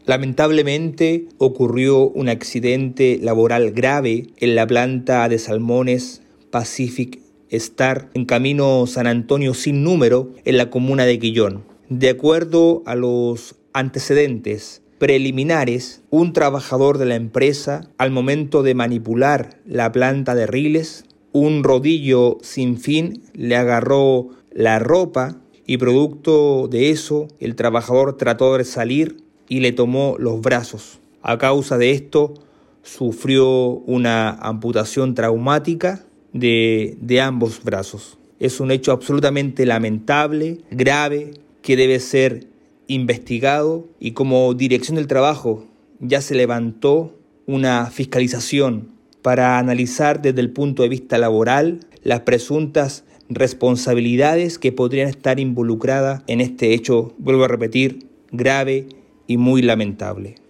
Lamentablemente ocurrió un accidente laboral grave en la planta de salmones Pacific Star en camino San Antonio sin número en la comuna de Quillón. De acuerdo a los antecedentes preliminares, un trabajador de la empresa, al momento de manipular la planta de riles, un rodillo sin fin le agarró la ropa y producto de eso el trabajador trató de salir y le tomó los brazos. A causa de esto sufrió una amputación traumática de ambos brazos. Es un hecho absolutamente lamentable, grave, que debe ser investigado, y como Dirección del Trabajo ya se levantó una fiscalización para analizar desde el punto de vista laboral las presuntas responsabilidades que podrían estar involucradas en este hecho, vuelvo a repetir, grave y muy lamentable.